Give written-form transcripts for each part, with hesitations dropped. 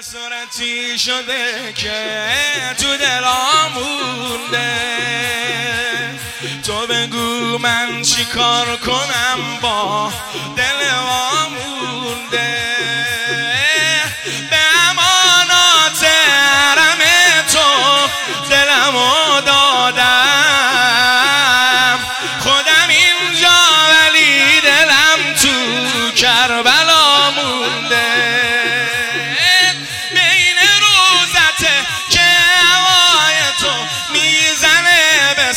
صورتی شده که تو دلم مونده. تو بگو من چی کار کنم با دلم مونده. به امانات حرم تو دلمو دادم. خودم اینجا ولی دلم تو کربلا مونده. بین روزته که هوای تو میزنه به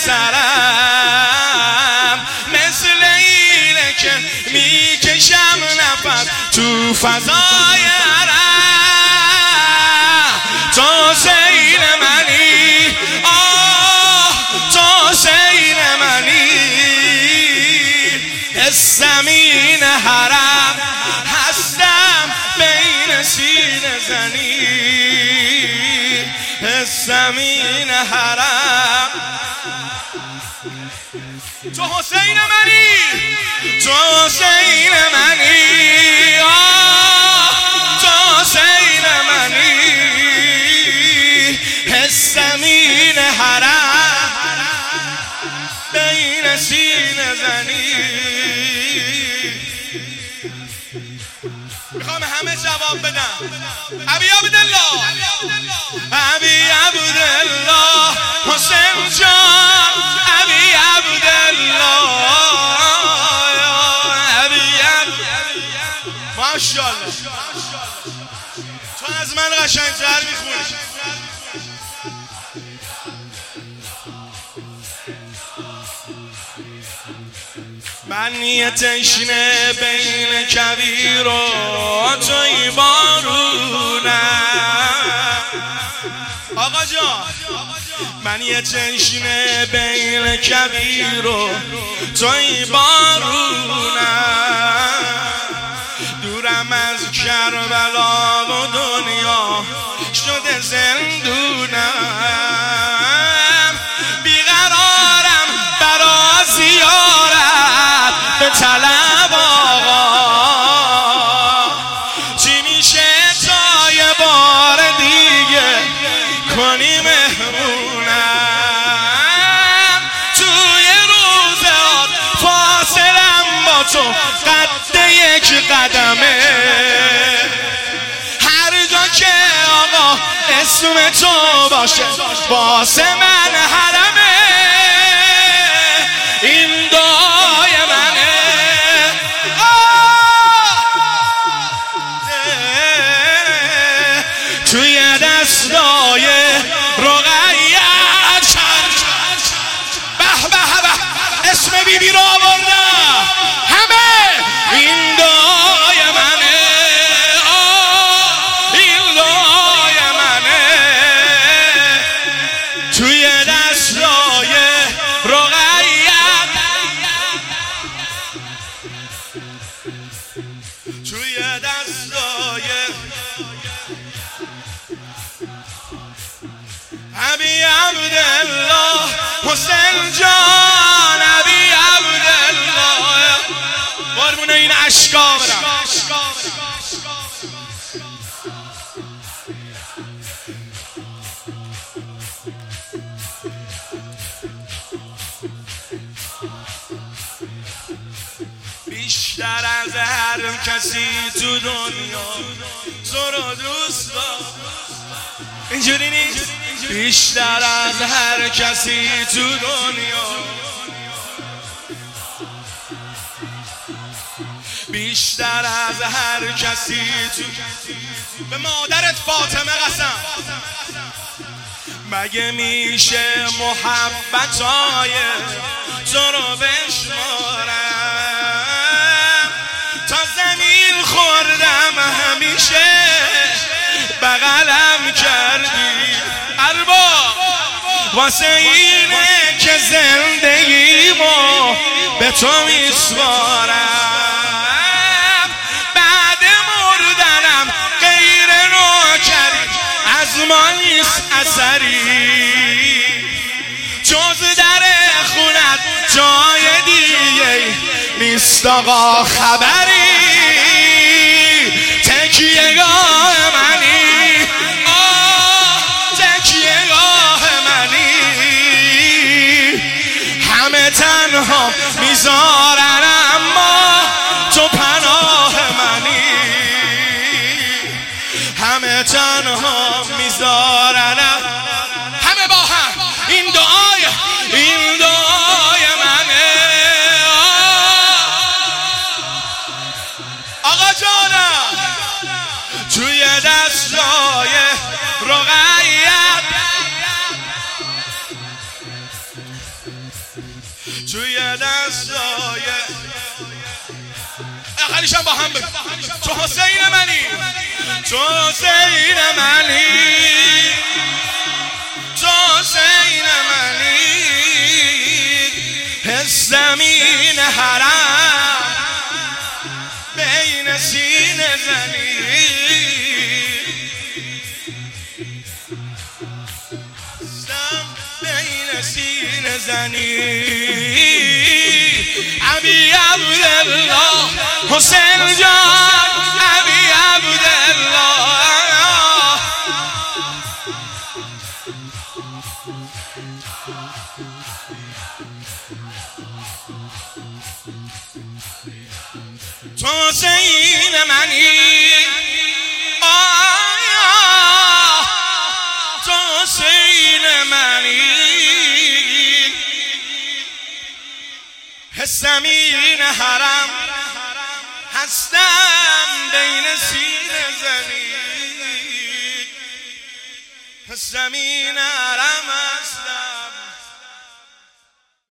سرم، مثل اینه که میکشم نفس تو فضای حرم. تو حسین منی، تو حسین منی، حسمین حرم هستم بین سینه زنی. حسمین حرم تو حسین منی، تو حسین منی، تو حسین منی، حسمین حرم بین سینه زنی. میخوام همه جواب بدم. ابی عبدالله، ابی عبدالله، حسین جان، ابی عبدالله، ابی عبدالله. ماشاءالله تو از من قشنگ‌تر میخونی. من یه تشنه بین کویر و توی بارونم. آقا جان، من یه تشنه بین کویر و توی بارونم. دورم از کربلا و دنیا شده زندونم. بیقرارم برا زیارت به طلب آقا. چی میشه تا یه بار دیگه کنی مهمونم. توی روزات فاصلم با تو قد یک قدمه. هر جا که آقا اسم تو باشه واسه من حرمه. این دعای منه، توی دستای رقیت. به به به، اسم بیبی رو آوردم همه. این دعای منه، این دعای منه، توی دستای رقیت، توی دستای ابی عبدالله، حسین جان، ابی عبدالله. قربون این عشقا برم. بیشتر از هر کسی تو دنیا تو رو دوست دارم. اینجوری نیست؟ بیشتر از هر کسی تو دنیا، بیشتر از هر کسی تو. به مادرت فاطمه قسم. مگه میشه محبتای تو رو بشمارم؟ تا زمین خوردم همیشه بغلم کردی. ارباب واسه اینه که زندگیمو به تو میسپارم. بعد مردنم غیر نوکری از ما نیست اثری. جز در خونت جای دیگه نیست آقا خبری. تکیهگاه منی، تنها میذارنم. همه با هم این دعای منه. آقا جانم توی دستای رقیت، توی دستای اقلیشم با هم بگو. تو حسین منی، تو حسین منی، تو حسین منی، زمین حرم بین سینه زنی، بین سینه زنی. ابی عبدالله حسین جان، ابی عبدالله. تو حسین منی، تو حسین منی، زمین حرم هستم بین سینه زنی، زمین حرم هستم